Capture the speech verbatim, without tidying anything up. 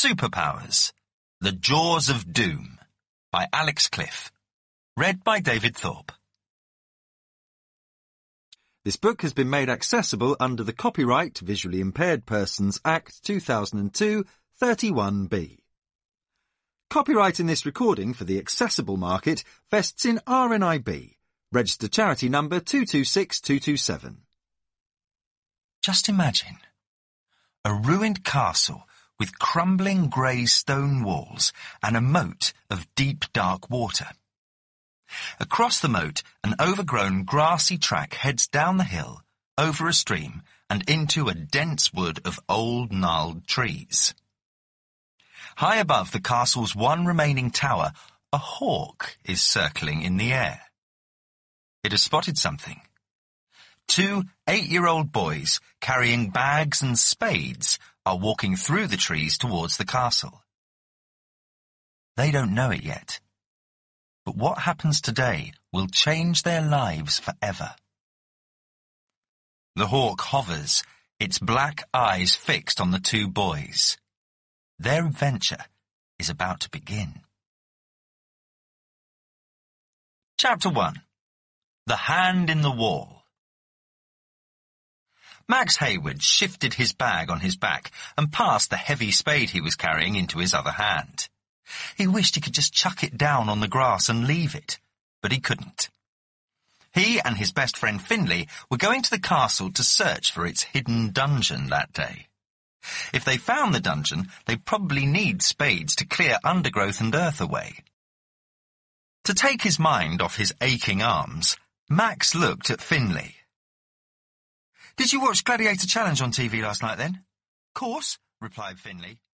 Superpowers, The Jaws of Doom by Alex Cliff. Read by David Thorpe. This book has been made accessible under the Copyright Visually Impaired Persons Act two thousand two, thirty-one B. Copyright in this recording for the accessible market vests in R N I B, registered charity number two two six two two seven. Just imagine a ruined castle with crumbling grey stone walls and a moat of deep dark water. Across the moat, an overgrown grassy track heads down the hill, over a stream, and into a dense wood of old gnarled trees. High above the castle's one remaining tower, a hawk is circling in the air. It has spotted something. Two eight-year-old boys, carrying bags and spades, are walking through the trees towards the castle. They don't know it yet, but what happens today will change their lives forever. The hawk hovers, its black eyes fixed on the two boys. Their adventure is about to begin. Chapter one. The Hand in the Wall. Max Hayward shifted his bag on his back and passed the heavy spade he was carrying into his other hand. He wished he could just chuck it down on the grass and leave it, but he couldn't. He and his best friend Finley were going to the castle to search for its hidden dungeon that day. If they found the dungeon, they'd probably need spades to clear undergrowth and earth away. To take his mind off his aching arms, Max looked at Finley. "Did you watch Gladiator Challenge on T V last night, then?" "Course," replied Finley.